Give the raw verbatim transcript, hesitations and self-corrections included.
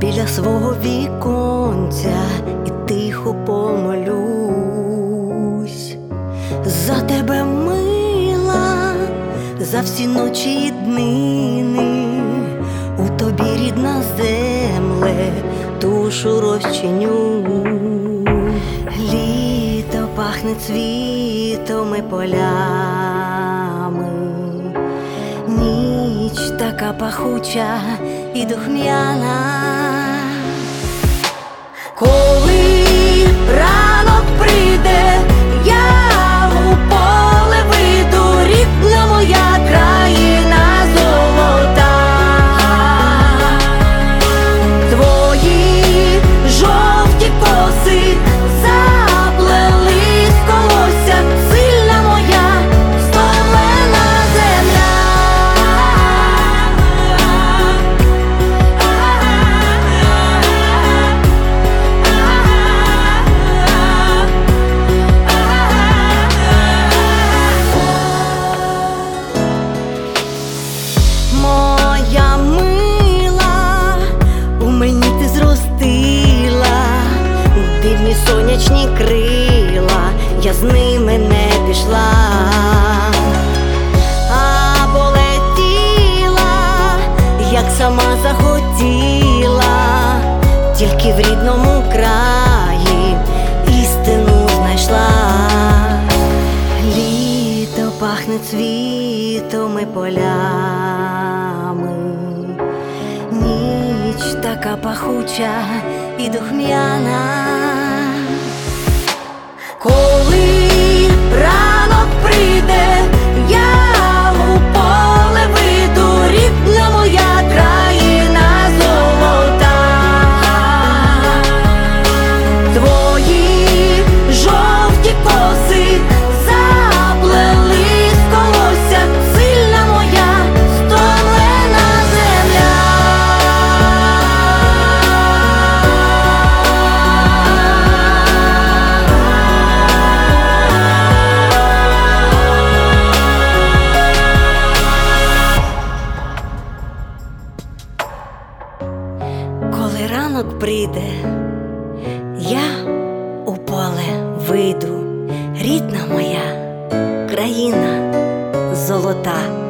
біля свого віконця і тихо помолюсь за тебе, мила, за всі ночі і днини. У тобі, рідна земле, душу розчиню. Літо пахне цвітом і полями, ніч така пахуча і духмяна. Коли ранок прийде, я у поле вийду, рідна моя країна золота. Твої жовті коси заплелись в колосся, сильна моя стомлена земля. Моя мила, у мені ти зростила дивні сонячні крила, я з ними не пішла, а полетіла, як сама захотіла, тільки в рідному краї істину знайшла. Літо пахне цвітом і полями, ніч така пахуча і духмяна. Коли ранок прийде, я у поле вийду, рідна моя країна золота. Твої жовті коси заплелись в колосся, сильна моя стомлена земля. Коли ранок прийде, я у поле вийду, рідна моя країна золота.